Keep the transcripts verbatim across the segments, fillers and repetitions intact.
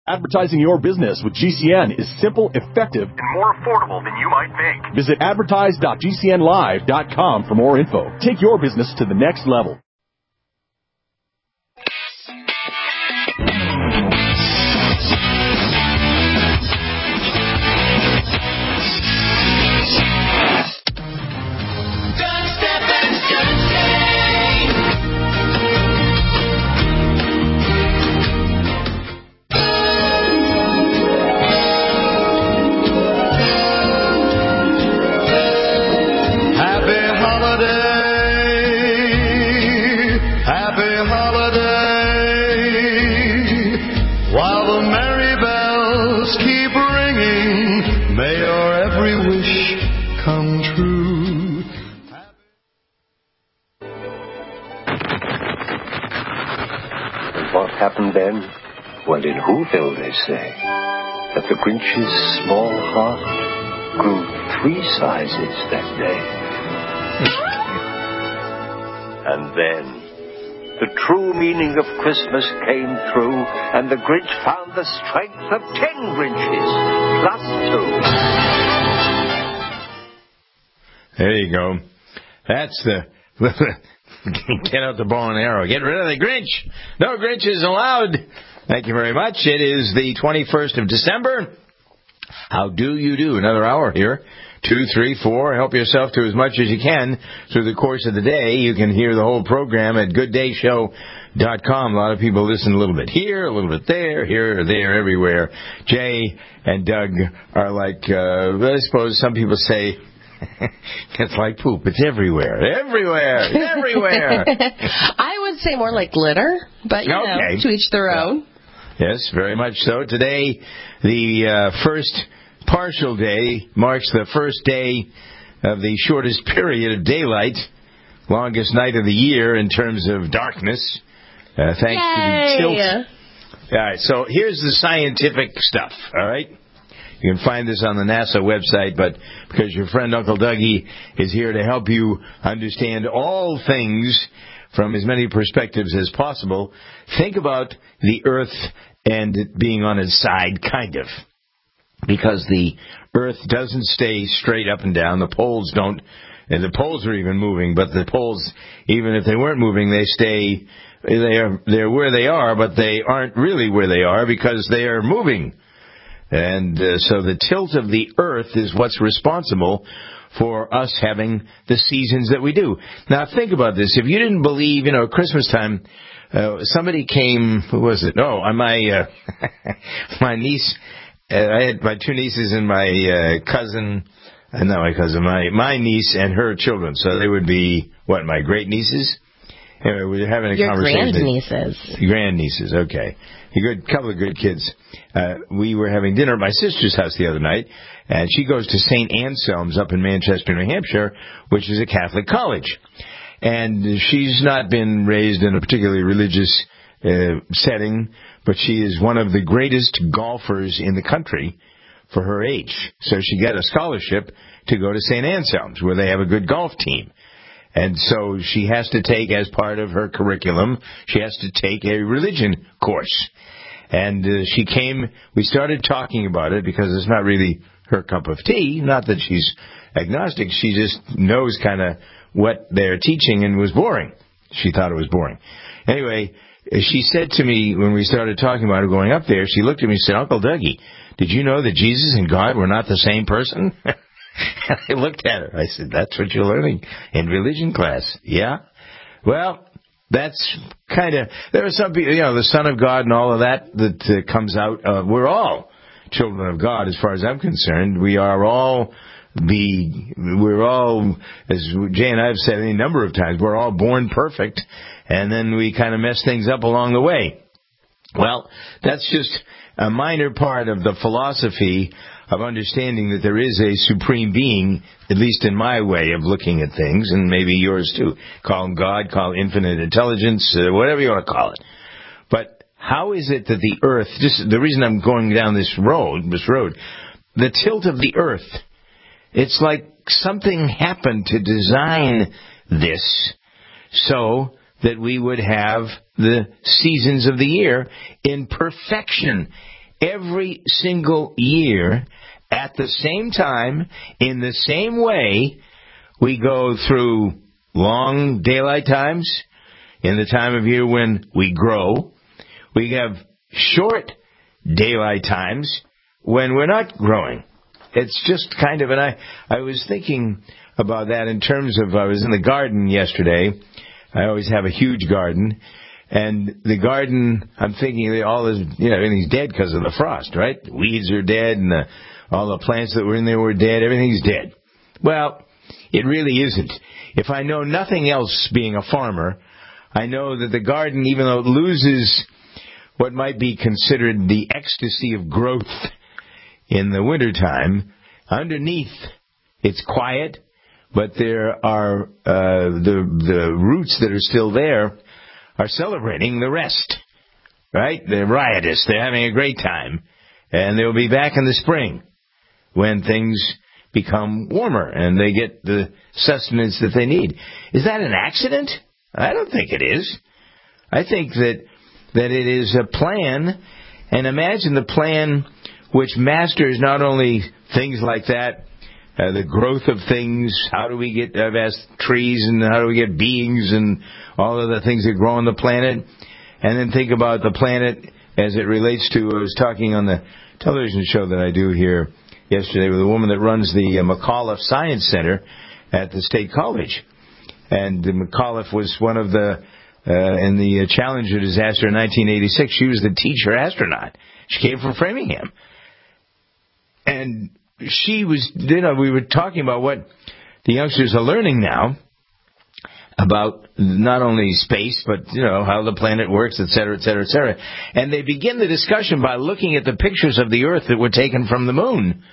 Advertising your business with G C N is simple, effective, and more affordable than you might think. Visit advertise dot g c n live dot com for more info. Take your business to the next level. Happened then? Well, in Whoville, they say that the Grinch's small heart grew three sizes that day. And then the true meaning of Christmas came through, and the Grinch found the strength of ten Grinches, plus two. There you go. That's the... Get out the bow and arrow. Get rid of the Grinch. No Grinches allowed. Thank you very much. It is the twenty-first of December. How do you do? Another hour here. Two, three, four. Help yourself to as much as you can through the course of the day. You can hear the whole program at good day show dot com. A lot of people listen a little bit here, a little bit there, here, there, everywhere. Jay and Doug are like, uh, I suppose some people say, it's like poop. It's everywhere. Everywhere. Everywhere. I would say more like glitter, but, you okay. know, to each their own. Yes, very much so. Today, the uh, first partial day marks the first day of the shortest period of daylight, longest night of the year in terms of darkness, uh, thanks Yay. to the tilt. All right, so here's the scientific stuff, all right? You can find this on the NASA website, but because your friend Uncle Dougie is here to help you understand all things from as many perspectives as possible, think about the Earth and it being on its side, kind of. Because the Earth doesn't stay straight up and down. The poles don't, and the poles are even moving, but the poles, even if they weren't moving, they stay, they are, they're where they are, but they aren't really where they are because they are moving. And uh, so the tilt of the Earth is what's responsible for us having the seasons that we do. Now, think about this. If you didn't believe, you know, Christmas time, uh, somebody came, who was it? Oh, my uh, my niece, uh, I had my two nieces and my uh, cousin, uh, not my cousin, my, my niece and her children. So they would be, what, my great-nieces? Anyway, we were having a Your conversation. Your grandnieces. Grandnieces, okay. A good couple of good kids. Uh, we were having dinner at my sister's house the other night, and she goes to Saint Anselm's up in Manchester, New Hampshire, which is a Catholic college. And she's not been raised in a particularly religious uh, setting, but she is one of the greatest golfers in the country for her age. So she got a scholarship to go to Saint Anselm's, where they have a good golf team. And so she has to take, as part of her curriculum, she has to take a religion course. And uh, she came, we started talking about it because it's not really her cup of tea. Not that she's agnostic. She just knows kind of what they're teaching and was boring. She thought it was boring. Anyway, she said to me when we started talking about it going up there, she looked at me and said, Uncle Dougie, did you know that Jesus and God were not the same person? I looked at her. I said, that's what you're learning in religion class. Yeah? Well, that's kind of, there are some people, you know, the Son of God and all of that that uh, comes out. Uh, we're all children of God as far as I'm concerned. We are all the, we're all, as Jay and I have said any number of times, we're all born perfect, and then we kind of mess things up along the way. Well, that's just a minor part of the philosophy of understanding that there is a supreme being, at least in my way of looking at things, and maybe yours too. Call him God, call infinite intelligence, uh, whatever you want to call it. But how is it that the earth, just the reason I'm going down this road, this road, the tilt of the earth, it's like something happened to design this so that we would have the seasons of the year in perfection. every single year at the same time, in the same way. We go through long daylight times in the time of year when we grow. We have short daylight times when we're not growing. It's just kind of, and I, I was thinking about that in terms of, I was in the garden yesterday. I always have a huge garden. And the garden, I'm thinking all is, you know, everything's dead because of the frost, right? The weeds are dead and the, all the plants that were in there were dead. Everything's dead. Well, it really isn't. If I know nothing else being a farmer, I know that the garden, even though it loses what might be considered the ecstasy of growth in the wintertime, underneath it's quiet, but there are uh, the the roots that are still there are celebrating the rest, right? They're riotous. They're having a great time. And they'll be back in the spring when things become warmer and they get the sustenance that they need. Is that an accident? I don't think it is. I think that that it is a plan, and imagine the plan which masters not only things like that, uh, the growth of things, how do we get, I've asked trees, and how do we get beings and all of the things that grow on the planet, and then think about the planet as it relates to, I was talking on the television show that I do here yesterday with a woman that runs the uh, McAuliffe Science Center at the State College. And uh, McAuliffe was one of the, uh, in the uh, Challenger disaster in nineteen eighty-six, she was the teacher astronaut. She came from Framingham. And she was, you know, we were talking about what the youngsters are learning now about not only space, but, you know, how the planet works, et cetera, et cetera, et cetera. And they begin the discussion by looking at the pictures of the Earth that were taken from the moon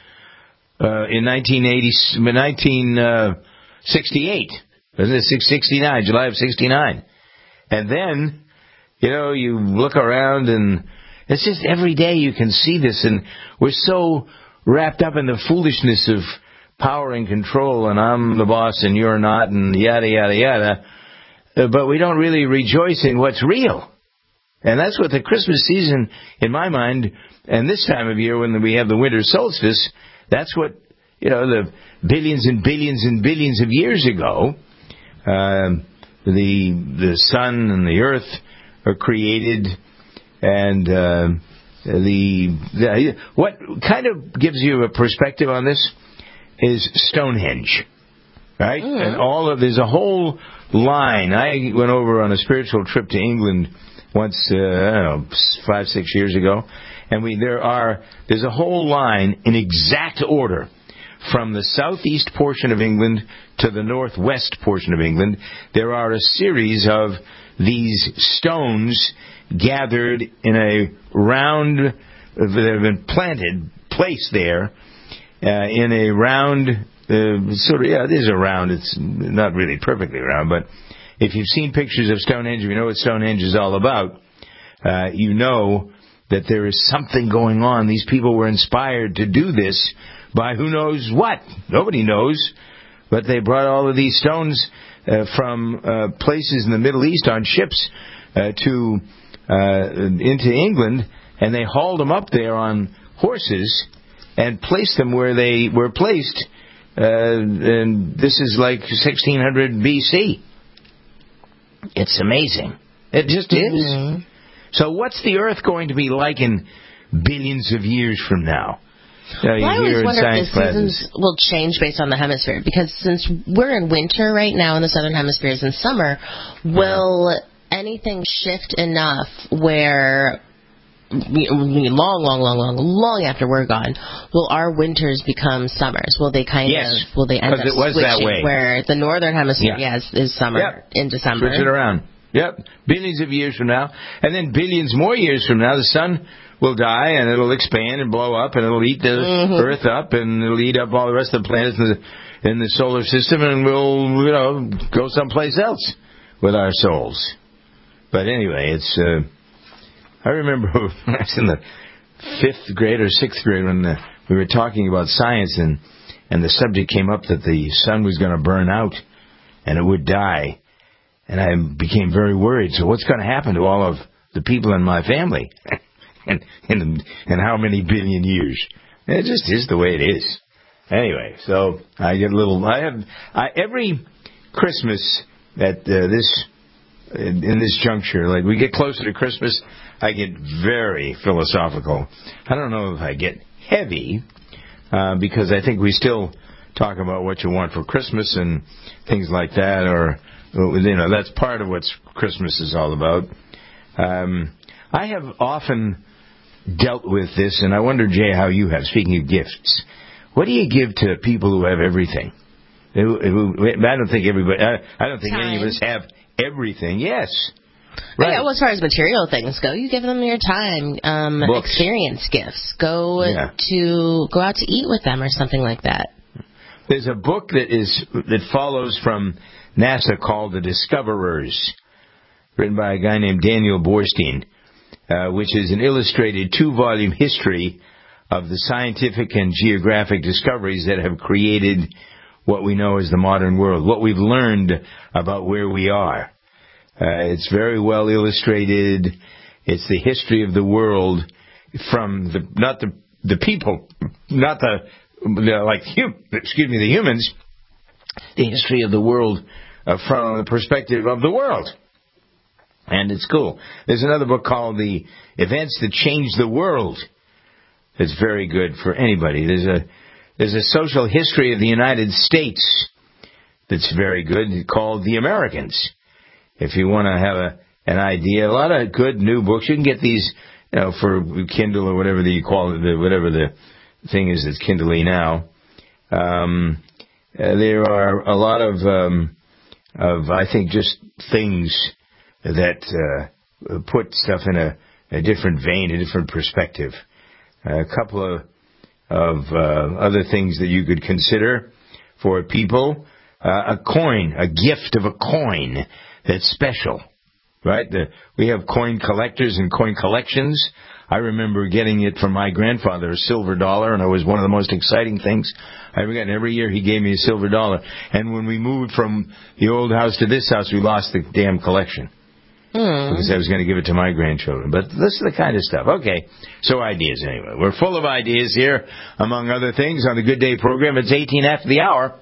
uh, in nineteen eighty, nineteen sixty-eight. Wasn't it sixty-nine, July of sixty-nine? And then, you know, you look around and it's just every day you can see this, and we're so wrapped up in the foolishness of power and control, and I'm the boss and you're not, and yada, yada, yada. Uh, but we don't really rejoice in what's real. And that's what the Christmas season, in my mind, and this time of year when we have the winter solstice, that's what, you know, the billions and billions and billions of years ago, uh, the the sun and the earth are created, and uh, the, the what kind of gives you a perspective on this is Stonehenge, right? Mm-hmm. And all of there's a whole line. I went over on a spiritual trip to England once, uh, I don't know, five six years ago, and we there are there's a whole line in exact order from the southeast portion of England to the northwest portion of England. There are a series of these stones gathered in a round that have been planted, placed there uh, in a round, uh, sort of, yeah, it is a round. It's not really perfectly round, but if you've seen pictures of Stonehenge, if you know what Stonehenge is all about, uh, you know that there is something going on. These people were inspired to do this by who knows what. Nobody knows. But they brought all of these stones uh, from uh, places in the Middle East on ships uh, to uh, into England, and they hauled them up there on horses and placed them where they were placed. Uh, and this is like sixteen hundred B C. It's amazing. It just is. Mm-hmm. So what's the Earth going to be like in billions of years from now? Uh, well, I always wonder if the classes. seasons will change based on the hemisphere, because since we're in winter right now in the southern hemisphere is in summer, will yeah. anything shift enough where long, long, long, long, long after we're gone, will our winters become summers? Will they kind yes, of, will they end up it was switching that way. where the northern hemisphere, yeah. yes, is summer yep. in December? Switch it around. Yep, billions of years from now, and then billions more years from now, the sun will die, and it'll expand and blow up, and it'll eat the mm-hmm. Earth up, and it'll eat up all the rest of the planets in the, in the solar system, and we'll, you know, go someplace else with our souls. But anyway, it's, uh, I remember when I was in the fifth grade or sixth grade when the, we were talking about science, and, and the subject came up that the sun was going to burn out, and it would die. And I became very worried. So what's going to happen to all of the people in my family? in, in, in how many billion years. It just is the way it is. Anyway, so I get a little, I have, I, every Christmas at uh, this, in, in this juncture, like we get closer to Christmas, I get very philosophical. I don't know if I get heavy, uh, because I think we still talk about what you want for Christmas and things like that, or, you know, that's part of what Christmas is all about. Um, I have often dealt with this, and I wonder, Jay, how you have. Speaking of gifts, what do you give to people who have everything? I don't think everybody. I don't think Time. any of us have everything. Yes, right. Yeah, well, as far as material things go, you give them your time, um, experience gifts. Go yeah. to go out to eat with them or something like that. There's a book that is that follows from NASA called The Discoverers, written by a guy named Daniel Borstein, uh, which is an illustrated two-volume history of the scientific and geographic discoveries that have created what we know as the modern world, what we've learned about where we are. Uh, it's very well illustrated. It's the history of the world from the not the the people, not the, the like hum, excuse me, the humans. The history of the world uh, from the perspective of the world. And it's cool. There's another book called The Events That Changed the World. It's very good for anybody. There's a there's a social history of the United States that's very good called The Americans. If you want to have a an idea, a lot of good new books. You can get these, you know, for Kindle or whatever the you call it, the, whatever the thing is that's Kindle-y now. Um, uh, there are a lot of um, of I think just things that uh, put stuff in a, a different vein, a different perspective. A couple of, of uh, other things that you could consider for people. Uh, a coin, a gift of a coin that's special, right? The, we have coin collectors and coin collections. I remember getting it from my grandfather, a silver dollar, and it was one of the most exciting things I ever got. And every year he gave me a silver dollar. And when we moved from the old house to this house, we lost the damn collection. Mm. Because I was going to give it to my grandchildren. But this is the kind of stuff. Okay, so ideas anyway. We're full of ideas here, among other things, on the Good Day program. It's eighteen after the hour.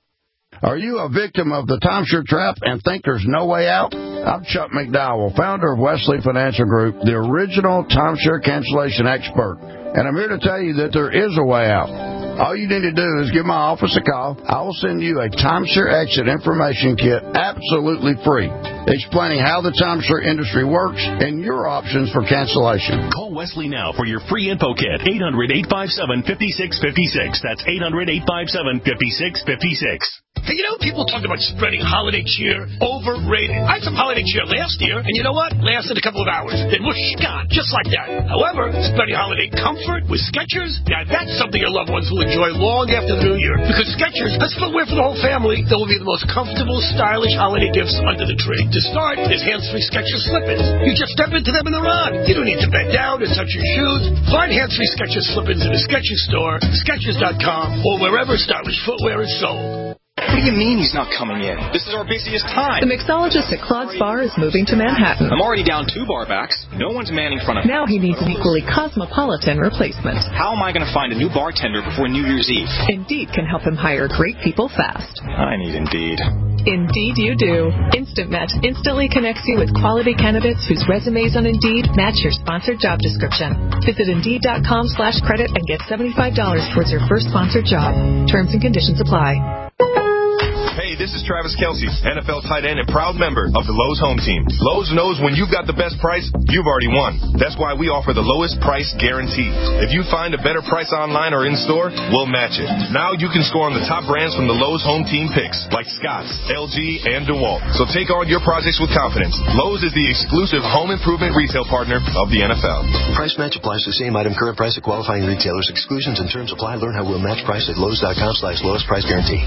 Are you a victim of the timeshare trap and think there's no way out? I'm Chuck McDowell, founder of Wesley Financial Group, the original timeshare cancellation expert. And I'm here to tell you that there is a way out. All you need to do is give my office a call. I will send you a timeshare exit information kit absolutely free, explaining how the timeshare industry works and your options for cancellation. Call Wesley now for your free info kit. eight hundred, eight five seven, five six five six. That's eight hundred, eight five seven, five six five six. Hey, you know, people talk about spreading holiday cheer. Overrated. I had some holiday cheer last year, and you know what? Lasted a couple of hours. Then whoosh, gone. Just like that. However, spreading holiday comfort with Skechers, now that's something your loved ones will enjoy long after the new year. Because Skechers has footwear for the whole family that will be the most comfortable, stylish holiday gifts under the tree. To start, there's hands-free Skechers slippers. You just step into them and they're on. You don't need to bend down and touch your shoes. Find hands-free Skechers slippers in a Skechers store, Skechers dot com, or wherever stylish footwear is sold. What do you mean he's not coming in? This is our busiest time. The mixologist at Claude's Bar is moving to Manhattan. I'm already down two bar backs. No one's manning front of me. Now he needs an equally cosmopolitan replacement. How am I going to find a new bartender before New Year's Eve? Indeed can help him hire great people fast. I need Indeed. Indeed you do. Instant Match instantly connects you with quality candidates whose resumes on Indeed match your sponsored job description. Visit Indeed.com slash credit and get seventy-five dollars towards your first sponsored job. Terms and conditions apply. Hey, this is Travis Kelce, N F L tight end and proud member of the Lowe's home team. Lowe's knows when you've got the best price, you've already won. That's why we offer the lowest price guarantee. If you find a better price online or in store, we'll match it. Now you can score on the top brands from the Lowe's home team picks, like Scotts, L G, and DeWalt. So take on your projects with confidence. Lowe's is the exclusive home improvement retail partner of the N F L. Price match applies to the same item, current price at qualifying retailers. Exclusions and terms apply. Learn how we'll match price at Lowe's.com slash lowest price guarantee.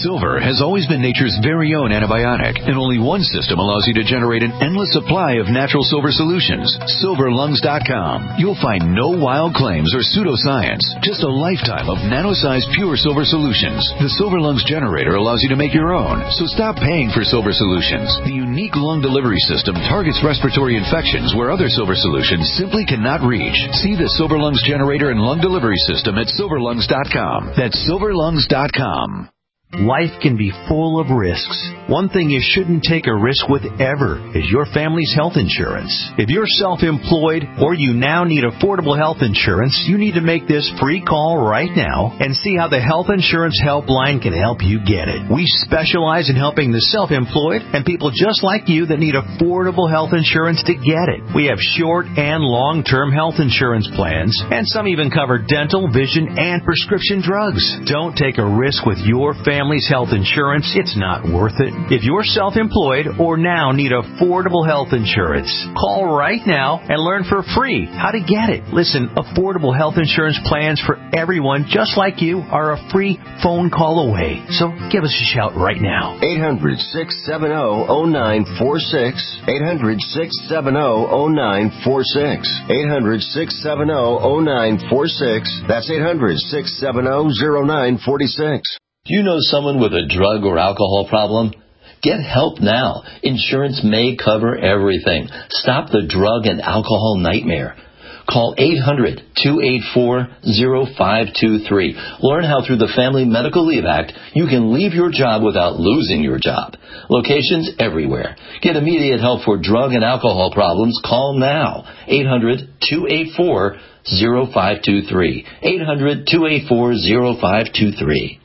Silver has always been nature's very own antibiotic, and only one system allows you to generate an endless supply of natural silver solutions. silver lungs dot com. You'll find no wild claims or pseudoscience, just a lifetime of nano-sized pure silver solutions. The Silver Lungs generator allows you to make your own, so stop paying for silver solutions. The unique lung delivery system targets respiratory infections where other silver solutions simply cannot reach. See the Silver Lungs generator and lung delivery system at silver lungs dot com. That's silver lungs dot com. Life can be full of risks. One thing you shouldn't take a risk with ever is your family's health insurance. If you're self-employed or you now need affordable health insurance, you need to make this free call right now and see how the Health Insurance Helpline can help you get it. We specialize in helping the self-employed and people just like you that need affordable health insurance to get it. We have short and long-term health insurance plans, and some even cover dental, vision, and prescription drugs. Don't take a risk with your family. Family's health insurance, it's not worth it. If you're self-employed or now need affordable health insurance, call right now and learn for free how to get it. Listen, affordable health insurance plans for everyone just like you are a free phone call away. So give us a shout right now. eight hundred, six seven zero, zero nine four six. eight hundred, six seven zero, zero nine four six. eight hundred, six seven zero, zero nine four six. That's eight hundred, six seven zero, zero nine four six. Do you know someone with a drug or alcohol problem? Get help now. Insurance may cover everything. Stop the drug and alcohol nightmare. Call eight hundred, two eight four, zero five two three. Learn how through the Family Medical Leave Act you can leave your job without losing your job. Locations everywhere. Get immediate help for drug and alcohol problems. Call now. eight hundred, two eight four, zero five two three. eight hundred, two eight four, zero five two three.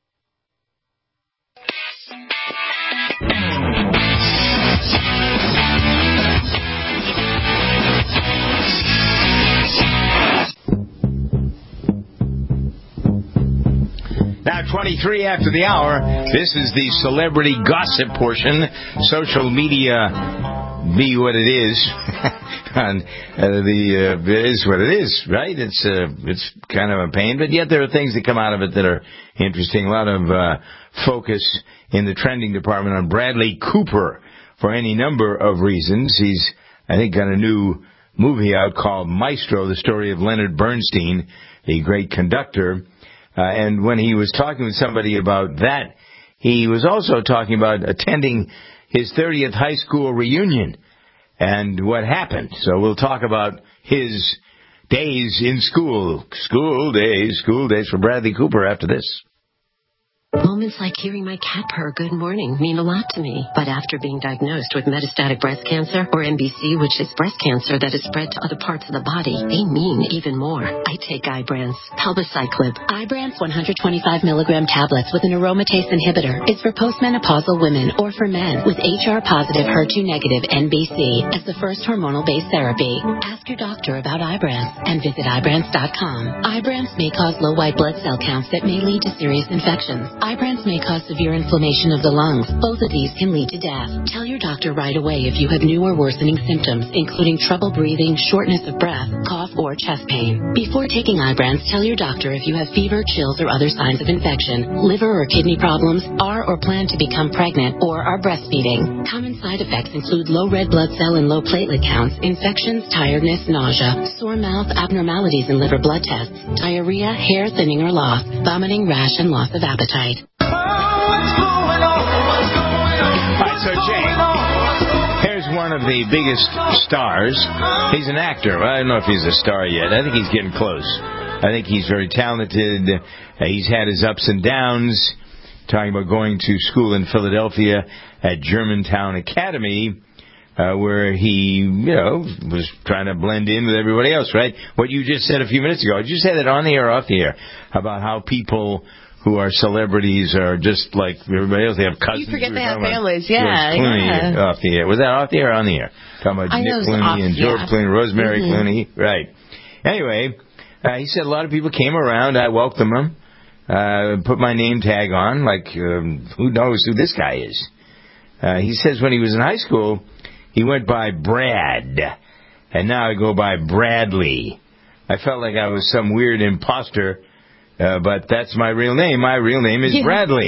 Now, twenty-three after the hour, this is the celebrity gossip portion. Social media be what it is. and uh, the uh, it is what it is, right? It's uh, it's kind of a pain, but yet there are things that come out of it that are interesting. A lot of uh, focus in the trending department on Bradley Cooper for any number of reasons. He's, I think, got a new movie out called Maestro, the story of Leonard Bernstein, the great conductor. Uh, and when he was talking with somebody about that, he was also talking about attending his thirtieth high school reunion and what happened. So we'll talk about his days in school, school days, school days for Bradley Cooper after this. Moments like hearing my cat purr good morning mean a lot to me. But after being diagnosed with metastatic breast cancer, or M B C, which is breast cancer that is spread to other parts of the body, they mean even more. I take Ibrance, Palbociclib. Ibrance one hundred twenty-five milligram tablets with an aromatase inhibitor is for postmenopausal women or for men with H R positive, H E R two negative M B C as the first hormonal-based therapy. Ask your doctor about Ibrance and visit Ibrance dot com. Ibrance may cause low white blood cell counts that may lead to serious infections. Ibrance may cause severe inflammation of the lungs. Both of these can lead to death. Tell your doctor right away if you have new or worsening symptoms, including trouble breathing, shortness of breath, cough, or chest pain. Before taking Ibrance, tell your doctor if you have fever, chills, or other signs of infection, liver or kidney problems, are or plan to become pregnant, or are breastfeeding. Common side effects include low red blood cell and low platelet counts, infections, tiredness, nausea, sore mouth, abnormalities in liver blood tests, diarrhea, hair thinning or loss, vomiting, rash, and loss of appetite. Right, so Jay, here's one of the biggest stars. He's an actor. I don't know if he's a star yet. I think he's getting close. I think he's very talented. Uh, he's had his ups and downs. Talking about going to school in Philadelphia at Germantown Academy, uh, where he, you know, was trying to blend in with everybody else, right? What you just said a few minutes ago. Did you say that on the air or off the air? About how people who are celebrities are just like everybody else. They have cousins. You forget we they have about families, yeah. George Clooney yeah. off the air. Was that off the air or on the air? Talking about I Nick know Clooney off, and George yeah. Clooney, Rosemary mm-hmm. Clooney. Right. Anyway, uh, he said a lot of people came around. I welcomed them. Uh, put my name tag on, like, um, who knows who this guy is. Uh, he says when he was in high school, he went by Brad, and now I go by Bradley. I felt like I was some weird imposter, uh, but that's my real name. My real name is yeah. Bradley.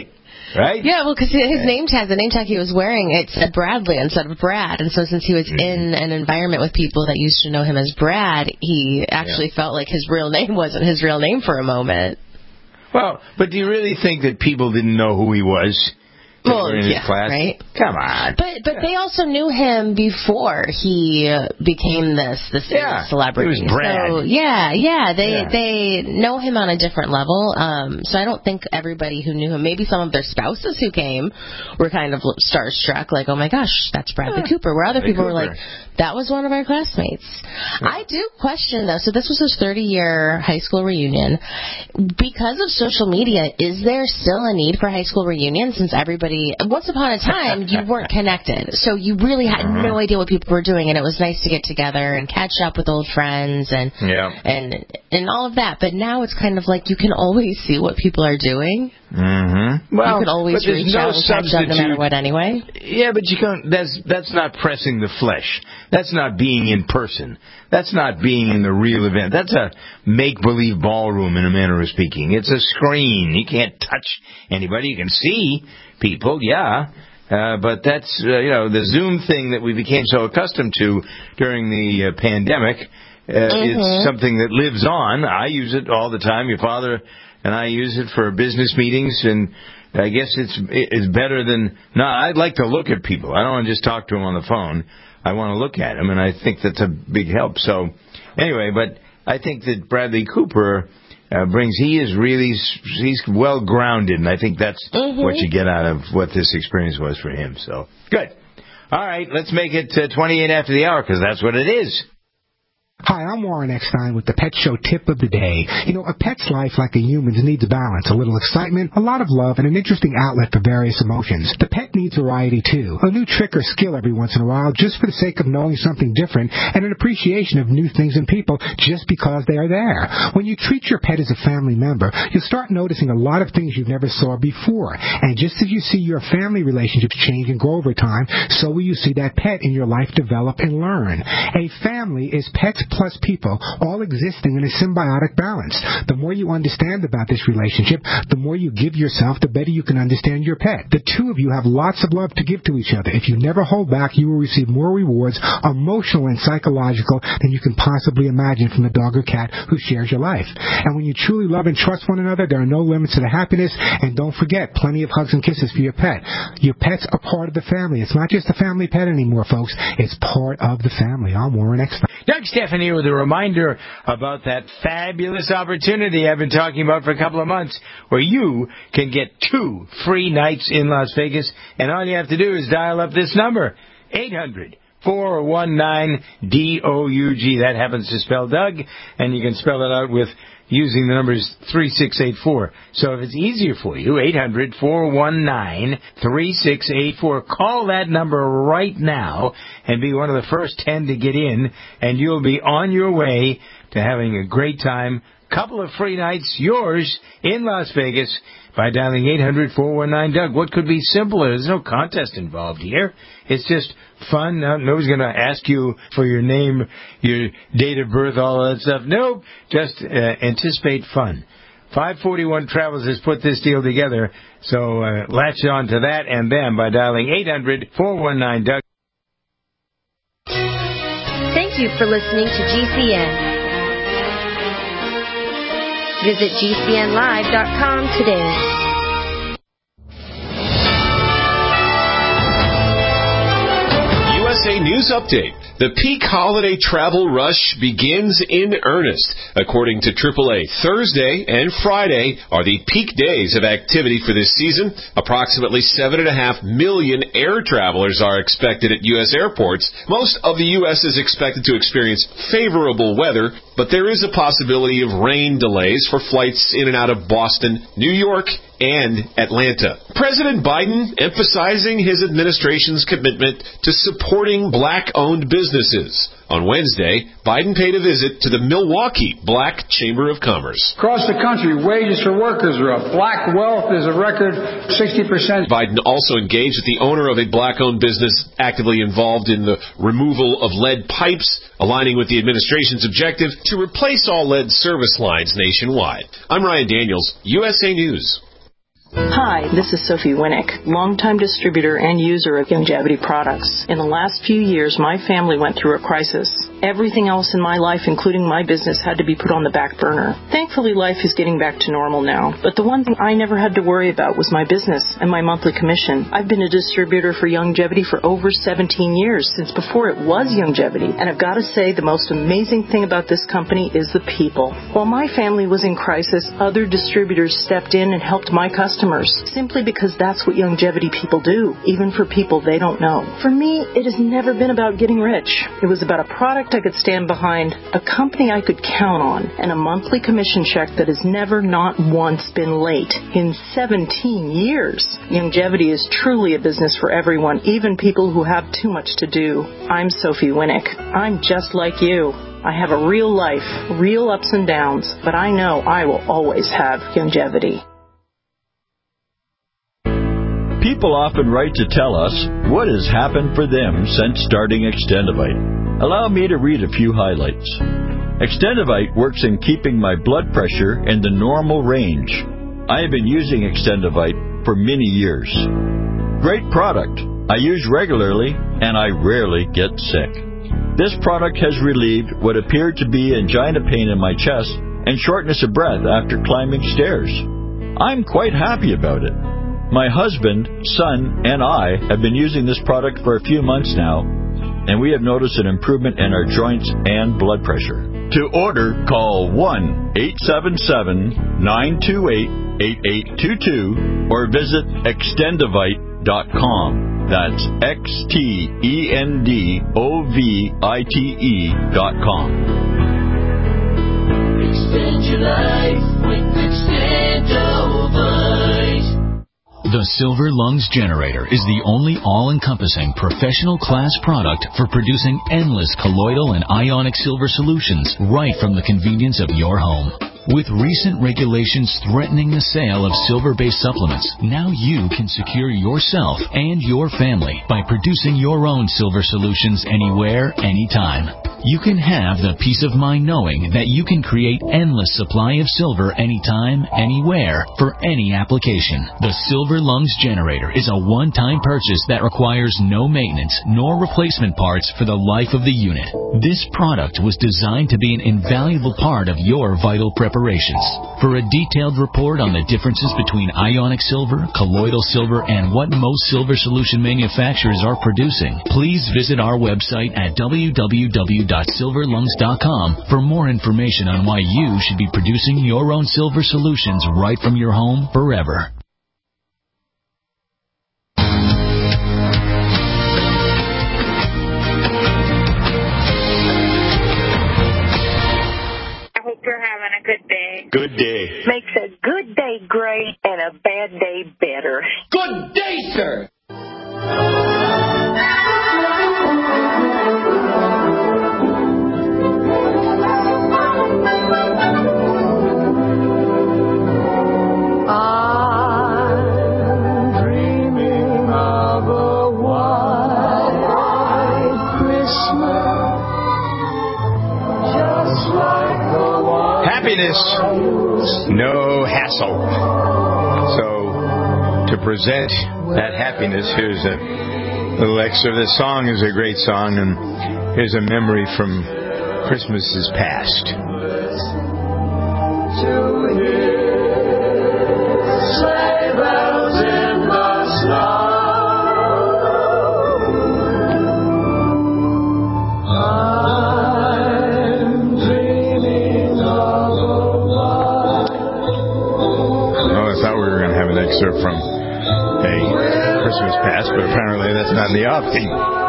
right? Yeah, well, because his name tag, the name tag he was wearing, it said Bradley instead of Brad. And so since he was mm-hmm. in an environment with people that used to know him as Brad, he actually yeah. felt like his real name wasn't his real name for a moment. Well, but do you really think that people didn't know who he was? Well, in yeah, his class? right? Come on. But but yeah. they also knew him before he became this this yeah, celebrity. It was Brad. So, yeah, yeah, they yeah. they know him on a different level. Um, so I don't think everybody who knew him, maybe some of their spouses who came, were kind of starstruck, like, oh my gosh, that's Bradley yeah. Cooper. Where other Bradley people Cooper. were like, that was one of our classmates. Yeah. I do question though. So this was his thirty-year high school reunion. Because of social media, is there still a need for high school reunions? Since everybody, once upon a time, you weren't connected, so you really had uh-huh. no idea what people were doing, and it was nice to get together and catch up with old friends and yeah. and and all of that. But now it's kind of like you can always see what people are doing. Mm-hmm. Well, you can always reach no out and catch up no matter what anyway. Yeah, but you can't. That's that's not pressing the flesh. That's not being in person. That's not being in the real event. That's a make-believe ballroom, in a manner of speaking. It's a screen. You can't touch anybody. You can see people, yeah. Uh, but that's, uh, you know, the Zoom thing that we became so accustomed to during the uh, pandemic. Uh, mm-hmm. It's something that lives on. I use it all the time. Your father and I use it for business meetings, and I guess it's it's better than... No, I'd like to look at people. I don't want to just talk to them on the phone. I want to look at them, and I think that's a big help. So, anyway, but I think that Bradley Cooper uh, brings... He is really... He's well-grounded, and I think that's mm-hmm. what you get out of what this experience was for him. So, good. All right, let's make it uh, twenty-eight after the hour, because that's what it is. Hi, I'm Warren Eckstein with the Pet Show Tip of the Day. You know, a pet's life, like a human's, needs a balance, a little excitement, a lot of love, and an interesting outlet for various emotions. The pet needs variety, too. A new trick or skill every once in a while, just for the sake of knowing something different, and an appreciation of new things and people just because they are there. When you treat your pet as a family member, you'll start noticing a lot of things you never saw before. And just as you see your family relationships change and grow over time, so will you see that pet in your life develop and learn. A family is pets plus people, all existing in a symbiotic balance. The more you understand about this relationship, the more you give yourself, the better you can understand your pet. The two of you have lots of love to give to each other. If you never hold back, you will receive more rewards, emotional and psychological, than you can possibly imagine from the dog or cat who shares your life. And when you truly love and trust one another, there are no limits to the happiness. And don't forget, plenty of hugs and kisses for your pet. Your pets are part of the family. It's not just a family pet anymore, folks. It's part of the family. I'm Warren Eckstein. Doug Stephan here with a reminder about that fabulous opportunity I've been talking about for a couple of months, where you can get two free nights in Las Vegas, and all you have to do is dial up this number, eight hundred, four one nine, D O U G. That happens to spell Doug, and you can spell it out with using the numbers three six eight four. So if it's easier for you, eight hundred, four one nine, three six eight four. Call that number right now and be one of the first ten to get in, and you'll be on your way to having a great time. Couple of free nights, yours, in Las Vegas, by dialing eight hundred, four one nine, Doug. What could be simpler? There's no contest involved here. It's just fun. No, nobody's going to ask you for your name, your date of birth, all that stuff. Nope. Just uh, anticipate fun. five forty-one Travels has put this deal together, so uh, latch on to that and them by dialing eight hundred, four one nine, Doug. Thank you for listening to G C N. Visit G C N live dot com today. U S A News Update. The peak holiday travel rush begins in earnest. According to triple A, Thursday and Friday are the peak days of activity for this season. Approximately seven point five million air travelers are expected at U S airports. Most of the U S is expected to experience favorable weather, but there is a possibility of rain delays for flights in and out of Boston, New York, and Atlanta. President Biden emphasizing his administration's commitment to supporting black-owned businesses. On Wednesday, Biden paid a visit to the Milwaukee Black Chamber of Commerce. Across the country, wages for workers are up. Black wealth is a record sixty percent. Biden also engaged with the owner of a black-owned business actively involved in the removal of lead pipes, aligning with the administration's objective to replace all lead service lines nationwide. I'm Ryan Daniels, U S A News. Hi, this is Sophie Winnick, longtime distributor and user of Youngevity products. In the last few years, my family went through a crisis. Everything else in my life, including my business, had to be put on the back burner. Thankfully, life is getting back to normal now. But the one thing I never had to worry about was my business and my monthly commission. I've been a distributor for Youngevity for over seventeen years, since before it was Youngevity. And I've got to say, the most amazing thing about this company is the people. While my family was in crisis, other distributors stepped in and helped my customers, simply because that's what Youngevity people do, even for people they don't know. For me, it has never been about getting rich. It was about a product I could stand behind, a company I could count on, and a monthly commission check that has never not once been late in seventeen years. Youngevity is truly a business for everyone, even people who have too much to do. I'm Sophie Winnick. I'm just like you. I have a real life, real ups and downs, but I know I will always have Youngevity. People often write to tell us what has happened for them since starting Extendivite. Allow me to read a few highlights. Extendivite works in keeping my blood pressure in the normal range. I have been using Extendivite for many years. Great product. I use regularly and I rarely get sick. This product has relieved what appeared to be angina pain in my chest and shortness of breath after climbing stairs. I'm quite happy about it. My husband, son, and I have been using this product for a few months now, and we have noticed an improvement in our joints and blood pressure. To order, call one eight seven seven, nine two eight, eight eight two two or visit extendivite dot com. That's X T E N D O V I T E dot com. Extend your life with Extendivite. The Silver Lungs Generator is the only all-encompassing professional class product for producing endless colloidal and ionic silver solutions right from the convenience of your home. With recent regulations threatening the sale of silver-based supplements, now you can secure yourself and your family by producing your own silver solutions anywhere, anytime. You can have the peace of mind knowing that you can create endless supply of silver anytime, anywhere, for any application. The Silver Lungs Generator is a one-time purchase that requires no maintenance nor replacement parts for the life of the unit. This product was designed to be an invaluable part of your vital preparations. For a detailed report on the differences between ionic silver, colloidal silver, and what most silver solution manufacturers are producing, please visit our website at w w w dot silver lungs dot com for more information on why you should be producing your own silver solutions right from your home forever. I hope you're having a good day. Good day. Makes a good day great and a bad day better. Good day, sir. Happiness, no hassle. So, to present that happiness, here's a little excerpt. The song is a great song, and here's a memory from Christmases past. To hear sleigh bells in the snow. Excerpt from a Christmas past, but apparently that's not in the offing.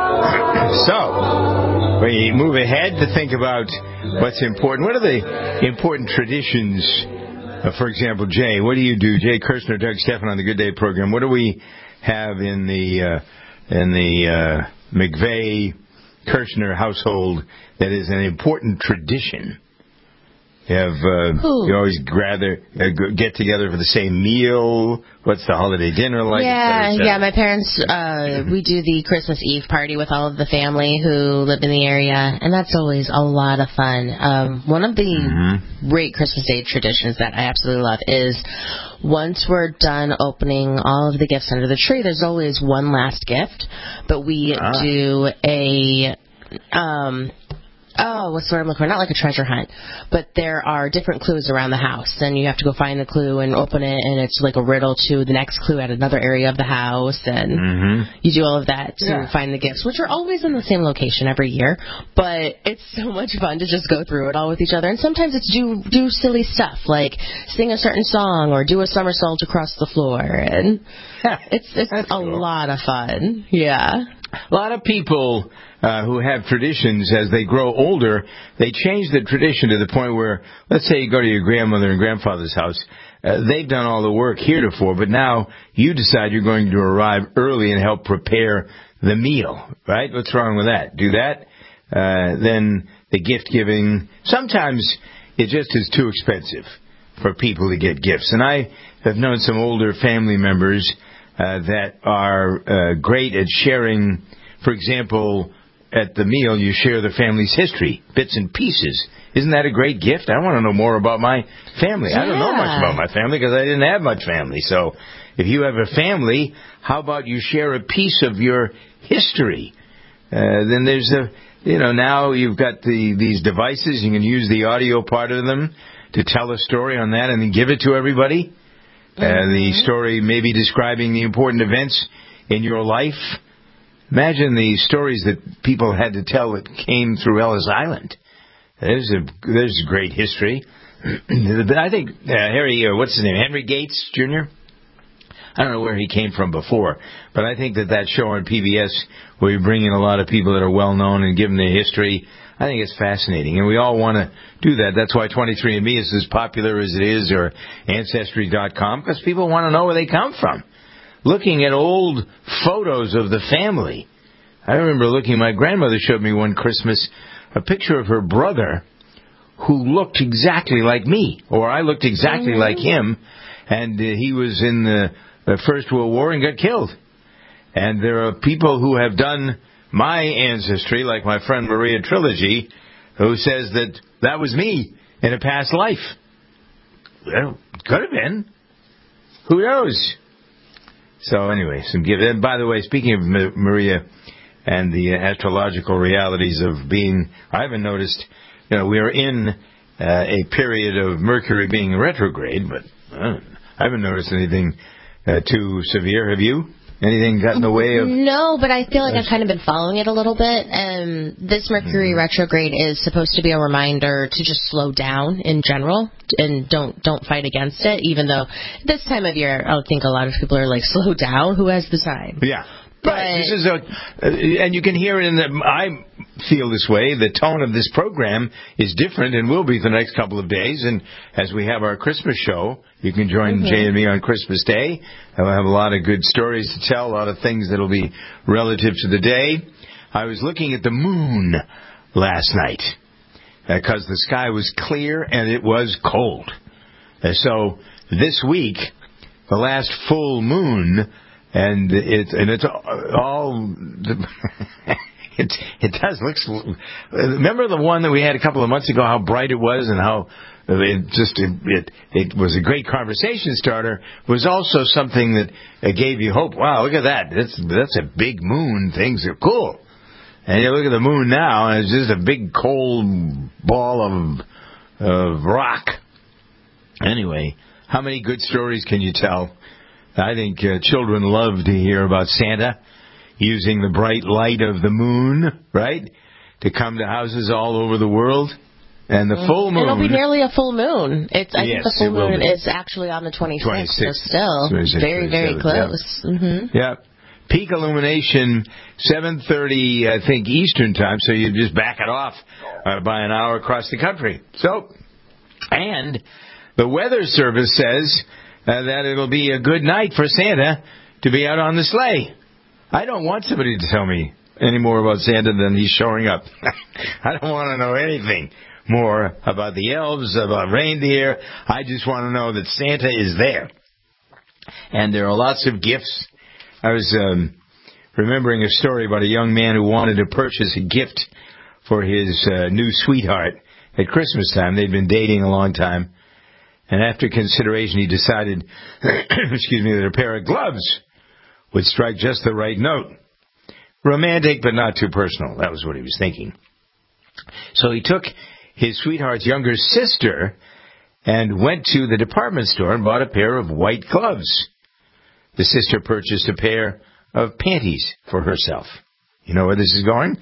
So, we move ahead to think about what's important. What are the important traditions? Uh, for example, Jay, what do you do? Jay Kirshner, Doug Stephan on the Good Day program. What do we have in the uh, in the uh, McVeigh Kirshner household that is an important tradition You have uh, you always gather uh, get together for the same meal. What's the holiday dinner like? Yeah, et cetera, et cetera. yeah. My parents, uh, we do the Christmas Eve party with all of the family who live in the area, and that's always a lot of fun. Um, one of the mm-hmm. great Christmas Day traditions that I absolutely love is once we're done opening all of the gifts under the tree, there's always one last gift, but we ah. do a. Um, Oh, what's the word I'm looking for? Not like a treasure hunt, but there are different clues around the house, and you have to go find the clue and open it, and it's like a riddle to the next clue at another area of the house, and mm-hmm. you do all of that to yeah. find the gifts, which are always in the same location every year, but it's so much fun to just go through it all with each other, and sometimes it's do do silly stuff, like sing a certain song or do a somersault across the floor, and it's, it's a cool. lot of fun. Yeah. A lot of people uh, who have traditions, as they grow older, they change the tradition to the point where, let's say you go to your grandmother and grandfather's house, uh, they've done all the work heretofore, but now you decide you're going to arrive early and help prepare the meal, right? What's wrong with that? Do that. Uh, then the gift giving, sometimes it just is too expensive for people to get gifts. And I have known some older family members Uh, that are uh, great at sharing. For example, at the meal, you share the family's history, bits and pieces. Isn't that a great gift? I want to know more about my family. Yeah. I don't know much about my family because I didn't have much family. So if you have a family, how about you share a piece of your history? Uh, then there's a, you know, now you've got the these devices. You can use the audio part of them to tell a story on that and then give it to everybody. Uh, the story maybe describing the important events in your life. Imagine the stories that people had to tell that came through Ellis Island. There's a there's a great history. I think uh, Harry, uh, what's his name, Henry Gates Junior I don't know where he came from before, but I think that that show on P B S where you bring in a lot of people that are well known and give them their history, I think it's fascinating, and we all want to do that. That's why twenty-three and me is as popular as it is, or Ancestry dot com, because people want to know where they come from. Looking at old photos of the family. I remember looking, my grandmother showed me one Christmas a picture of her brother who looked exactly like me, or I looked exactly mm-hmm. like him, and uh, he was in the, the First World War and got killed. And there are people who have done my ancestry, like my friend Maria Trilogy, who says that that was me in a past life. Well, could have been. Who knows? So anyway, some give. And by the way, speaking of Ma- Maria and the astrological realities of being, I haven't noticed, you know, we are in uh, a period of Mercury being retrograde, but uh, I haven't noticed anything uh, too severe. Have you? Anything got in the way of... No, but I feel like I've kind of been following it a little bit. Um, this Mercury mm-hmm. retrograde is supposed to be a reminder to just slow down in general and don't don't fight against it, even though this time of year I think a lot of people are like, slow down? Who has the time? Yeah. Right. This is a, uh, and you can hear it in the, I feel this way, the tone of this program is different and will be for the next couple of days. And as we have our Christmas show, you can join mm-hmm. Jay and me on Christmas Day. We'll have a lot of good stories to tell, a lot of things that will be relative to the day. I was looking at the moon last night because the sky was clear and it was cold. And so this week, the last full moon, And it and it's all it it does looks. Remember the one that we had a couple of months ago? How bright it was and how it just it it, it was a great conversation starter. It was also something that gave you hope. Wow, look at that! That's that's a big moon. Things are cool. And you look at the moon now, and it's just a big cold ball of of rock. Anyway, how many good stories can you tell? I think uh, children love to hear about Santa using the bright light of the moon, right, to come to houses all over the world. And the full moon... It'll be nearly a full moon. It's, I yes, think the full moon be. is actually on the twenty-sixth, twenty-sixth. so still twenty-sixth, very, very close. Yeah. Mm-hmm. yeah. Peak illumination, seven thirty, I think, Eastern time, so you just back it off uh, by an hour across the country. So, and the Weather Service says... Uh, that it'll be a good night for Santa to be out on the sleigh. I don't want somebody to tell me any more about Santa than he's showing up. I don't want to know anything more about the elves, about reindeer. I just want to know that Santa is there. And there are lots of gifts. I was um, remembering a story about a young man who wanted to purchase a gift for his uh, new sweetheart at Christmas time. They'd been dating a long time. And after consideration, he decided, excuse me, that a pair of gloves would strike just the right note. Romantic, but not too personal. That was what he was thinking. So he took his sweetheart's younger sister and went to the department store and bought a pair of white gloves. The sister purchased a pair of panties for herself. You know where this is going?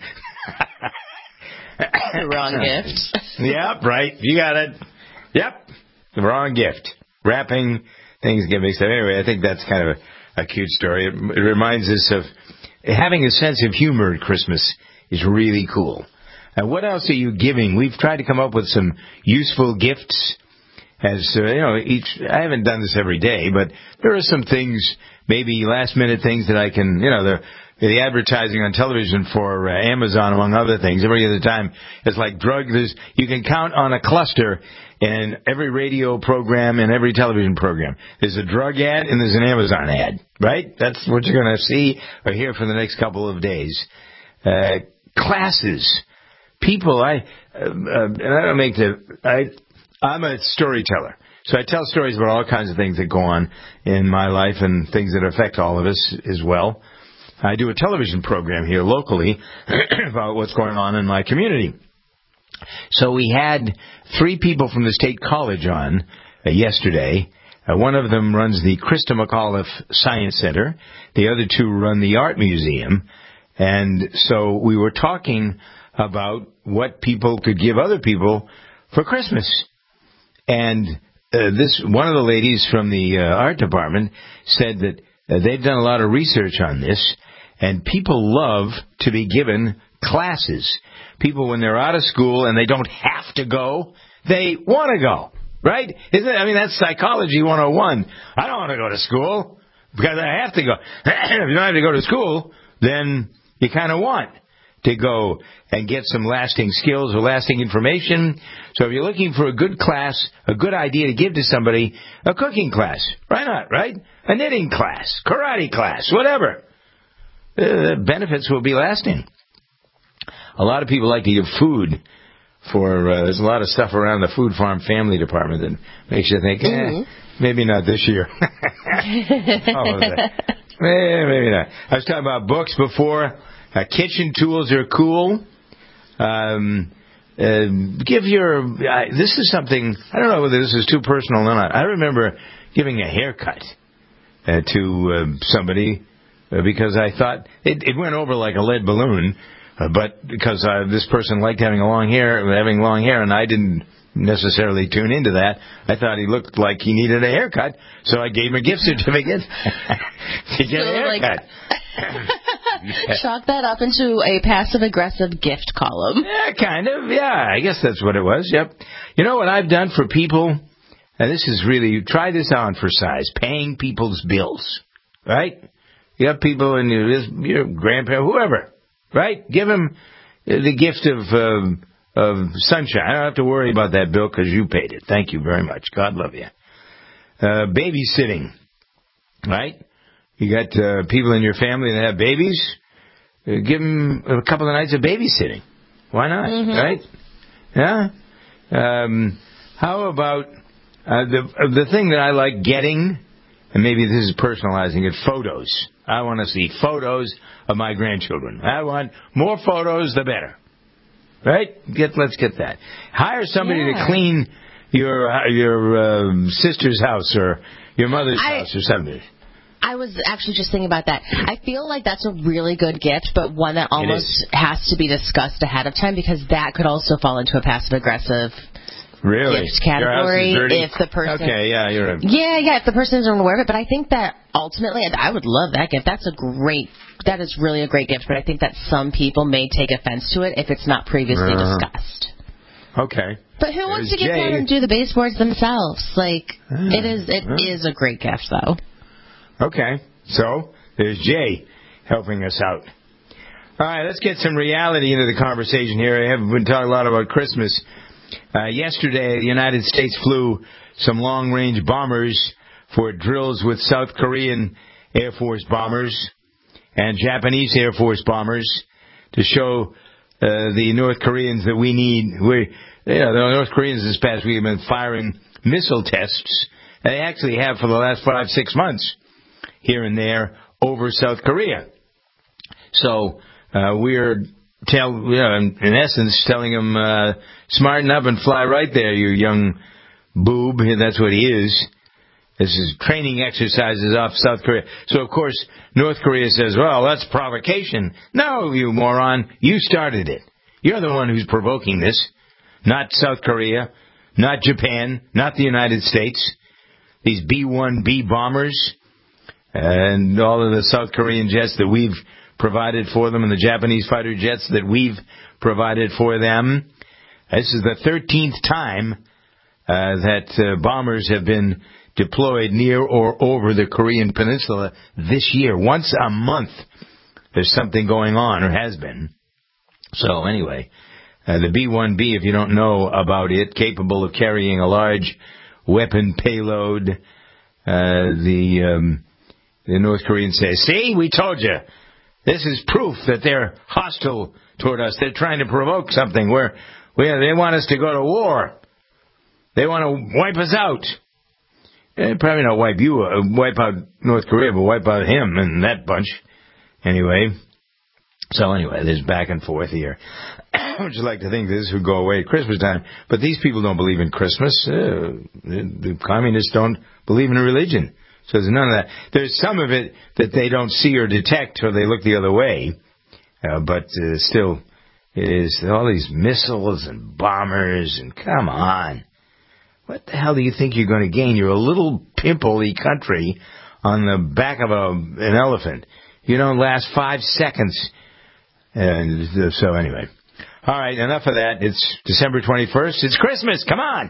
The wrong gift. Yep, right. You got it. Yep. The wrong gift. Wrapping, things get mixed up. Anyway, I think that's kind of a, a cute story. It, it reminds us of having a sense of humor at Christmas is really cool. And what else are you giving? We've tried to come up with some useful gifts. As uh, you know, each I haven't done this every day, but there are some things, maybe last minute things that I can, you know, the the advertising on television for uh, Amazon, among other things. Every other time, it's like drug. There's you can count on a cluster in every radio program and every television program. There's a drug ad and there's an Amazon ad, right? That's what you're going to see or hear for the next couple of days. Uh, classes, people. I uh, uh, and I don't make the I. I'm a storyteller, so I tell stories about all kinds of things that go on in my life and things that affect all of us as well. I do a television program here locally about what's going on in my community. So we had three people from the State College on uh, yesterday. Uh, one of them runs the Krista McAuliffe Science Center. The other two run the Art Museum. And so we were talking about what people could give other people for Christmas. And uh, this one of the ladies from the uh, art department said that uh, they've done a lot of research on this, and people love to be given classes. People, when they're out of school and they don't have to go, they want to go, right? Isn't it? I mean, that's Psychology one oh one. I don't want to go to school because I have to go. If you don't have to go to school, then you kind of want to go and get some lasting skills or lasting information. So if you're looking for a good class, a good idea to give to somebody, a cooking class, why not, right? A knitting class, karate class, whatever. The benefits will be lasting. A lot of people like to give food for, uh, there's a lot of stuff around the Food Farm Family Department that makes you think, eh, mm-hmm. maybe not this year. oh, that. Eh, maybe not. I was talking about books before. Uh, kitchen tools are cool. Um, uh, give your, uh, this is something, I don't know whether this is too personal or not. I remember giving a haircut uh, to uh, somebody uh, because I thought, it, it went over like a lead balloon, uh, but because uh, this person liked having a long hair, having long hair, and I didn't necessarily tune into that. I thought he looked like he needed a haircut, so I gave him a gift certificate to get so a haircut. Like Yeah. Chalk that up into a passive-aggressive gift column. Yeah, kind of. Yeah, I guess that's what it was. Yep. You know what I've done for people? And this is really, try this on for size, paying people's bills, right? You have people in your, your grandparents, whoever, right? Give them the gift of um, of sunshine. I don't have to worry about that bill because you paid it. Thank you very much. God love you. Uh, babysitting, right? You got uh, people in your family that have babies, uh, give them a couple of nights of babysitting. Why not, mm-hmm. right? Yeah? Um, how about uh, the uh, the thing that I like getting, and maybe this is personalizing it, photos. I want to see photos of my grandchildren. I want more photos, the better. Right? Get Let's get that. Hire somebody yeah. to clean your, uh, your uh, sister's house or your mother's I- house or something. I was actually just thinking about that. I feel like that's a really good gift, but one that almost has to be discussed ahead of time because that could also fall into a passive-aggressive really? gift category if the person. Okay, yeah, you're right. Yeah, yeah, if the person isn't aware of it. But I think that ultimately, I would love that gift. That's a great. That is really a great gift. But I think that some people may take offense to it if it's not previously uh, discussed. Okay. But who wants There's to get Jay. down and do the baseboards themselves? Like uh, it is. It uh. is a great gift, though. Okay, so there's Jay helping us out. All right, let's get some reality into the conversation here. I have been talking a lot about Christmas. Uh, yesterday, the United States flew some long-range bombers for drills with South Korean Air Force bombers and Japanese Air Force bombers to show uh, the North Koreans that we need. We, you know, the North Koreans this past week have been firing missile tests. They actually have for the last five, six months here and there over South Korea. So uh, we're, tell, you know, in, in essence, telling them, uh, smarten up and fly right there, you young boob. That's what he is. This is training exercises off South Korea. So, of course, North Korea says, well, that's provocation. No, you moron. You started it. You're the one who's provoking this. Not South Korea. Not Japan. Not the United States. These B one B bombers and all of the South Korean jets that we've provided for them and the Japanese fighter jets that we've provided for them. This is the thirteenth time uh, that uh, bombers have been deployed near or over the Korean Peninsula this year. Once a month, there's something going on, or has been. So anyway, uh, the B one B, if you don't know about it, capable of carrying a large weapon payload. Uh, the, um, the North Koreans say, see, we told you. This is proof that they're hostile toward us. They're trying to provoke something where, where they want us to go to war. They want to wipe us out. Eh, probably not wipe you, uh, wipe out North Korea, but wipe out him and that bunch. Anyway. So anyway, there's back and forth here. I would just like to think this would go away at Christmas time. But these people don't believe in Christmas. Uh, the, the communists don't believe in religion. So there's none of that. There's some of it that they don't see or detect or they look the other way. Uh, but uh, still, it is all these missiles and bombers and come on. What the hell do you think you're going to gain? You're a little pimply country on the back of a, an elephant. You don't last five seconds. And so anyway. All right, enough of that. It's December twenty-first. It's Christmas. Come on.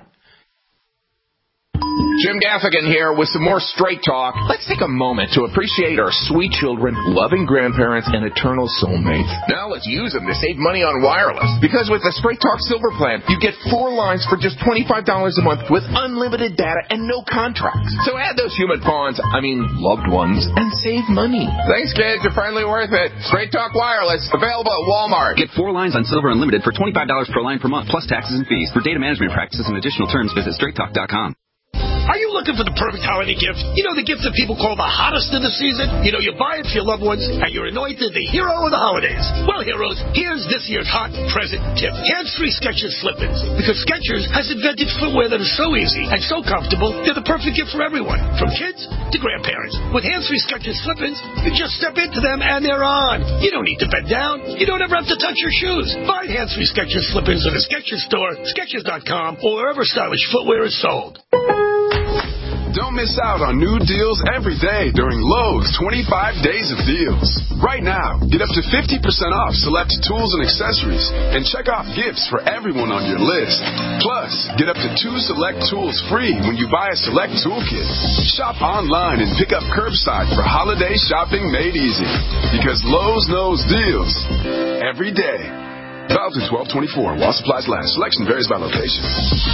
Jim Gaffigan here with some more Straight Talk. Let's take a moment to appreciate our sweet children, loving grandparents, and eternal soulmates. Now let's use them to save money on wireless. Because with the Straight Talk Silver Plan, you get four lines for just twenty-five dollars a month with unlimited data and no contracts. So add those human pawns, I mean loved ones, and save money. Thanks, kids. You're finally worth it. Straight Talk Wireless, available at Walmart. Get four lines on Silver Unlimited for twenty-five dollars per line per month, plus taxes and fees. For data management practices and additional terms, visit straight talk dot com. Are you looking for the perfect holiday gift? You know, the gift that people call the hottest of the season? You know, you buy it for your loved ones, and you're anointed the hero of the holidays. Well, heroes, here's this year's hot present tip. Hands-free Skechers slip-ins. Because Skechers has invented footwear that is so easy and so comfortable, they're the perfect gift for everyone, from kids to grandparents. With hands-free Skechers slip-ins, you just step into them and they're on. You don't need to bend down. You don't ever have to touch your shoes. Find hands-free Skechers slip-ins in a Skechers store, Skechers dot com, or wherever stylish footwear is sold. Don't miss out on new deals every day during Lowe's twenty-five Days of Deals. Right now, get up to fifty percent off select tools and accessories and check off gifts for everyone on your list. Plus, get up to two select tools free when you buy a select toolkit. Shop online and pick up curbside for holiday shopping made easy. Because Lowe's knows deals every day. Valid through twelve twenty-four while supplies last. Selection varies by location.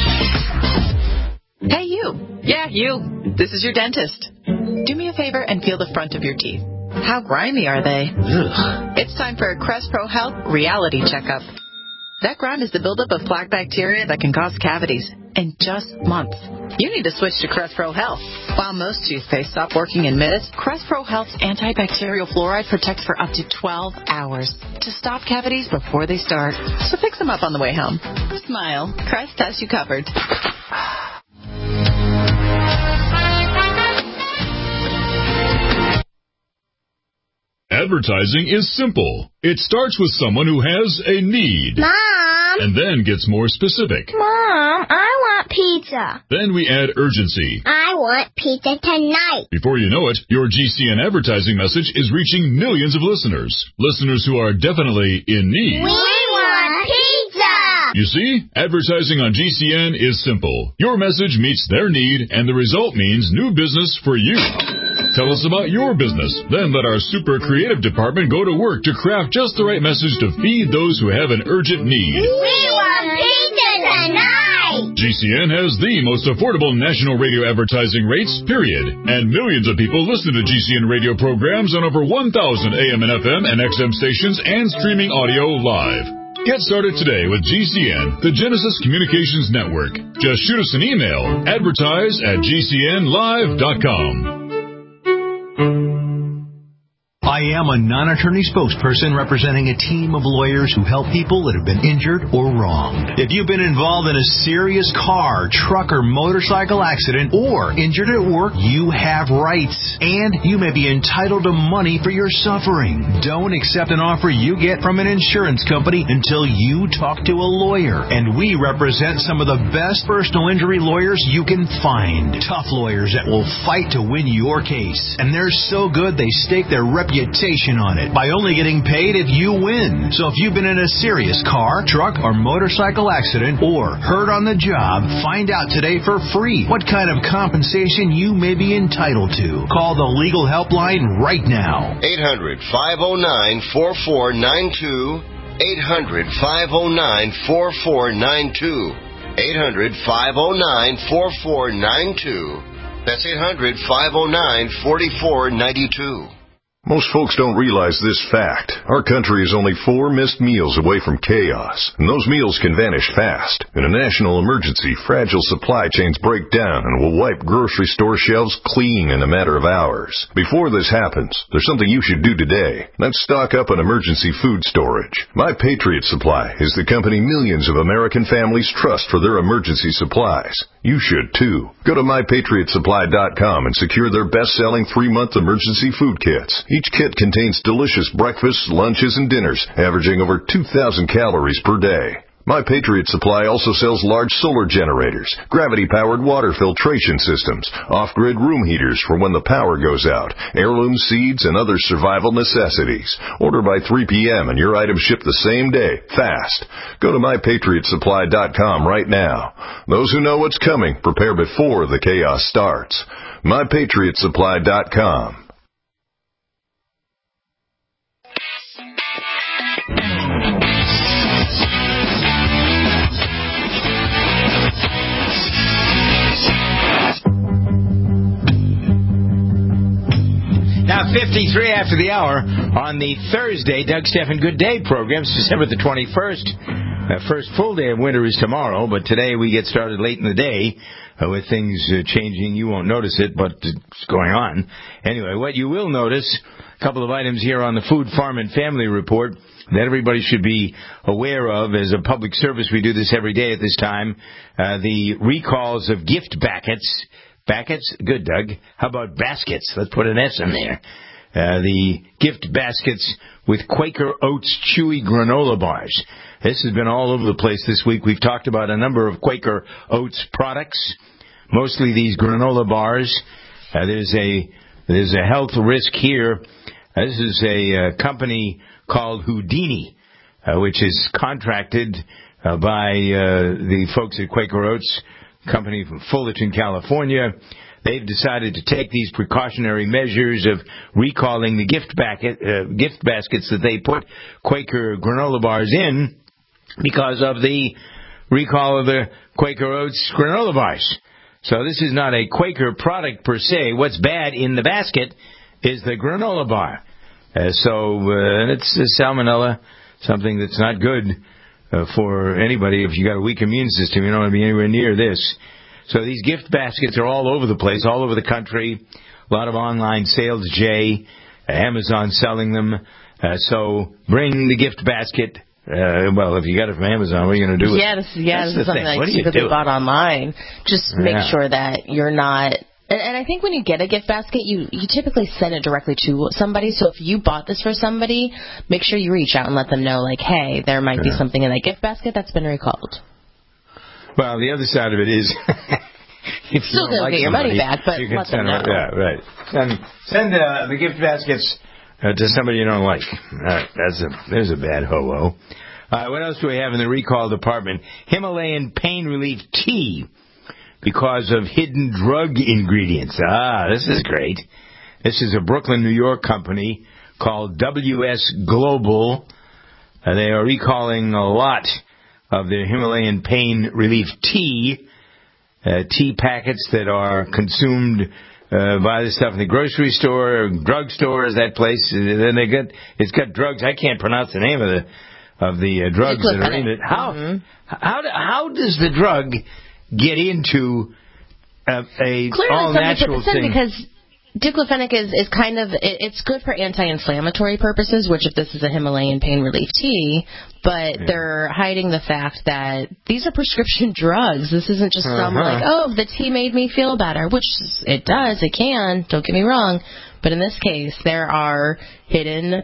Hey, you. Yeah, you. This is your dentist. Do me a favor and feel the front of your teeth. How grimy are they? Ugh. It's time for a Crest Pro Health reality checkup. That grime is the buildup of plaque bacteria that can cause cavities in just months. You need to switch to Crest Pro Health. While most toothpaste stop working in minutes, Crest Pro Health's antibacterial fluoride protects for up to twelve hours to stop cavities before they start. So fix them up on the way home. Smile. Crest has you covered. Advertising is simple. It starts with someone who has a need. Mom! And then gets more specific. Mom, I want pizza. Then we add urgency. I want pizza tonight. Before you know it, your G C N advertising message is reaching millions of listeners. Listeners who are definitely in need. We want pizza! You see, advertising on G C N is simple. Your message meets their need, and the result means new business for you. Tell us about your business. Then let our super creative department go to work to craft just the right message to feed those who have an urgent need. We want pizza tonight! tonight. G C N has the most affordable national radio advertising rates, period. And millions of people listen to G C N radio programs on over one thousand A M and F M and X M stations and streaming audio live. Get started today with G C N, the Genesis Communications Network. Just shoot us an email, advertise at G C N live dot com. I am a non-attorney spokesperson representing a team of lawyers who help people that have been injured or wronged. If you've been involved in a serious car, truck, or motorcycle accident or injured at work, you have rights, and you may be entitled to money for your suffering. Don't accept an offer you get from an insurance company until you talk to a lawyer. And we represent some of the best personal injury lawyers you can find. Tough lawyers that will fight to win your case. And they're so good they stake their reputation on it by only getting paid if you win. So if you've been in a serious car, truck, or motorcycle accident or hurt on the job, find out today for free what kind of compensation you may be entitled to. Call the legal helpline right now. eight hundred, five oh nine, four four nine two. eight hundred, five oh nine, four four nine two. eight hundred, five oh nine, four four nine two. That's eight hundred, five oh nine, four four nine two. Most folks don't realize this fact. Our country is only four missed meals away from chaos, and those meals can vanish fast. In a national emergency, fragile supply chains break down and will wipe grocery store shelves clean in a matter of hours. Before this happens, there's something you should do today. That's stock up on emergency food storage. My Patriot Supply is the company millions of American families trust for their emergency supplies. You should too. Go to my patriot supply dot com and secure their best-selling three-month emergency food kits. Each kit contains delicious breakfasts, lunches, and dinners, averaging over two thousand calories per day. My Patriot Supply also sells large solar generators, gravity-powered water filtration systems, off-grid room heaters for when the power goes out, heirloom seeds, and other survival necessities. Order by three p.m. and your items ship the same day, fast. Go to my patriot supply dot com right now. Those who know what's coming prepare before the chaos starts. my patriot supply dot com. Now, fifty-three after the hour on the Thursday Doug Stephan Good Day program. It's December the twenty-first. The first full day of winter is tomorrow, but today we get started late in the day uh, with things uh, changing. You won't notice it, but it's going on. Anyway, what you will notice, a couple of items here on the Food, Farm, and Family Report that everybody should be aware of. As a public service, we do this every day at this time. Uh, the recalls of gift baskets. Baskets? Good, Doug. How about baskets? Let's put an S in there. Uh, the gift baskets with Quaker Oats Chewy Granola Bars. This has been all over the place this week. We've talked about a number of Quaker Oats products, mostly these granola bars. Uh, there's a there's a health risk here. Uh, this is a uh, company called Houdini, uh, which is contracted uh, by uh, the folks at Quaker Oats, company from Fullerton, California. They've decided to take these precautionary measures of recalling the gift basket, uh, gift baskets that they put Quaker granola bars in because of the recall of the Quaker Oats granola bars. So this is not a Quaker product per se. What's bad in the basket is the granola bar. Uh, so uh, it's uh, salmonella, something that's not good uh, for anybody. If you got a weak immune system, you don't want to be anywhere near this. So these gift baskets are all over the place, all over the country. A lot of online sales, Jay, Amazon selling them. Uh, so bring the gift basket. Uh, well, if you got it from Amazon, what are you going to do with yeah, it? This, yeah, That's this is something thing. that What you do could do? bought online. Just make Yeah. sure that you're not... And, and I think when you get a gift basket, you, you typically send it directly to somebody. So if you bought this for somebody, make sure you reach out and let them know, like, hey, there might be Yeah. something in that gift basket that's been recalled. Well, the other side of it is... if Still you don't gonna like get your somebody, money back, but you can let them send know. Yeah, right. Send, send uh, the gift baskets uh, to somebody you don't like. All right, that's a, there's a bad ho-oh. Uh, what else do we have in the recall department? Himalayan pain relief tea because of hidden drug ingredients. Ah, this is great. This is a Brooklyn, New York company called W S Global. Uh, they are recalling a lot of their Himalayan pain relief tea, uh, tea packets that are consumed uh, by the stuff in the grocery store, drugstores, that place. And then they got it's got drugs. I can't pronounce the name of the of the uh, drugs that are in it. How mm-hmm. how how does the drug get into a, a all natural thing? Because diclofenac is, is kind of, it, it's good for anti-inflammatory purposes, which if this is a Himalayan pain relief tea, but yeah. they're hiding the fact that these are prescription drugs. This isn't just uh-huh. some like, oh, the tea made me feel better, which it does, it can, don't get me wrong. But in this case, there are hidden,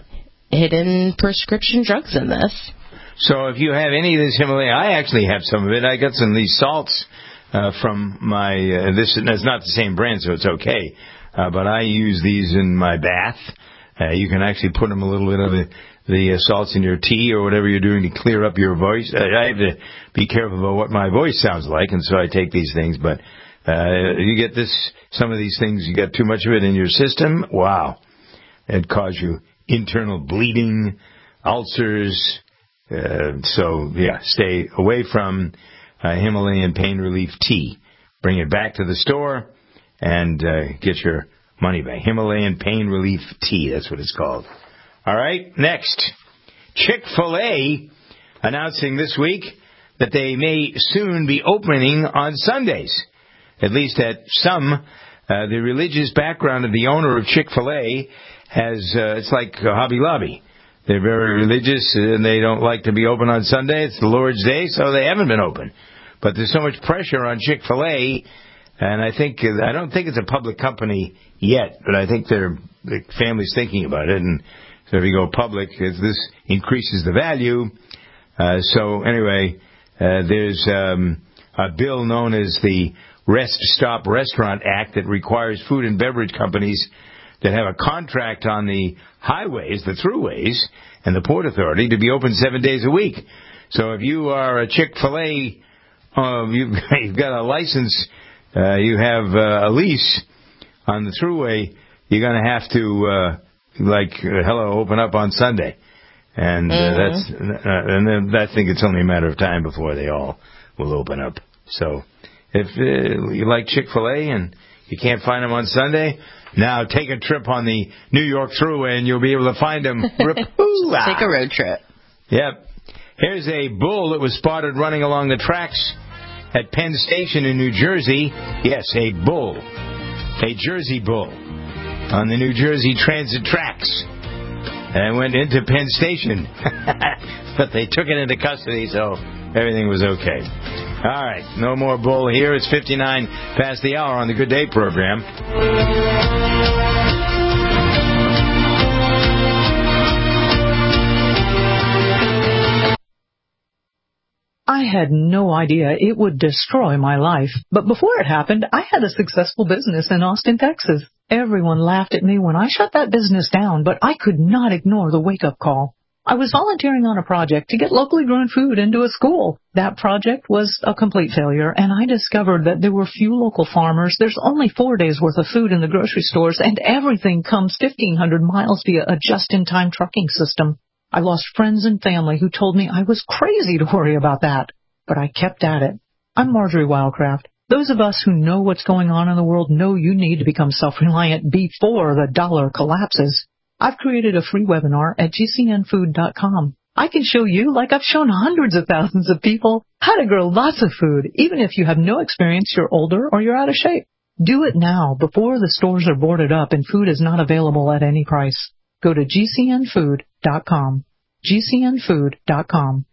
hidden prescription drugs in this. So if you have any of this Himalayan, I actually have some of it. I got some of these salts uh, from my, uh, this is not the same brand, so it's okay. Uh, but I use these in my bath. Uh, you can actually put them a little bit of the, the uh, salts in your tea or whatever you're doing to clear up your voice. Uh, I have to be careful about what my voice sounds like, and so I take these things. But uh, you get this, some of these things, you get too much of it in your system, wow. It cause you internal bleeding, ulcers. Uh, so, yeah, stay away from uh, Himalayan pain relief tea. Bring it back to the store and uh, get your money back. Himalayan pain relief tea, that's what it's called. All right, next. Chick-fil-A announcing this week that they may soon be opening on Sundays, at least at some. Uh, the religious background of the owner of Chick-fil-A has, uh, it's like Hobby Lobby. They're very religious, and they don't like to be open on Sunday. It's the Lord's Day, so they haven't been open. But there's so much pressure on Chick-fil-A, and I think I don't think it's a public company yet, but I think their the family's thinking about it. And so if you go public, this increases the value. Uh, so anyway, uh, there's um, a bill known as the Rest Stop Restaurant Act that requires food and beverage companies that have a contract on the highways, the throughways, and the Port Authority to be open seven days a week. So if you are a Chick-fil-A, uh, you've, you've got a license, uh, you have uh, a lease on the throughway, you're going to have to, uh, like, uh, hello, open up on Sunday. And uh, mm-hmm. that's, uh, and then I think it's only a matter of time before they all will open up. So if uh, you like Chick-fil-A and you can't find them on Sunday, now take a trip on the New York Thruway and you'll be able to find them. Take a road trip. Yep. Here's a bull that was spotted running along the tracks at Penn Station in New Jersey. Yes, a bull. A Jersey bull on the New Jersey Transit tracks. And went into Penn Station. But they took it into custody, so everything was okay. All right, no more bull here. It's fifty-nine past the hour on the Good Day program. I had no idea it would destroy my life. But before it happened, I had a successful business in Austin, Texas. Everyone laughed at me when I shut that business down, but I could not ignore the wake-up call. I was volunteering on a project to get locally grown food into a school. That project was a complete failure, and I discovered that there were few local farmers. There's only four days' worth of food in the grocery stores, and everything comes fifteen hundred miles via a just-in-time trucking system. I lost friends and family who told me I was crazy to worry about that, but I kept at it. I'm Marjorie Wildcraft. Those of us who know what's going on in the world know you need to become self-reliant before the dollar collapses. I've created a free webinar at G C N food dot com. I can show you, like I've shown hundreds of thousands of people, how to grow lots of food, even if you have no experience, you're older, or you're out of shape. Do it now, before the stores are boarded up and food is not available at any price. Go to G C N food dot com. G C N food dot com.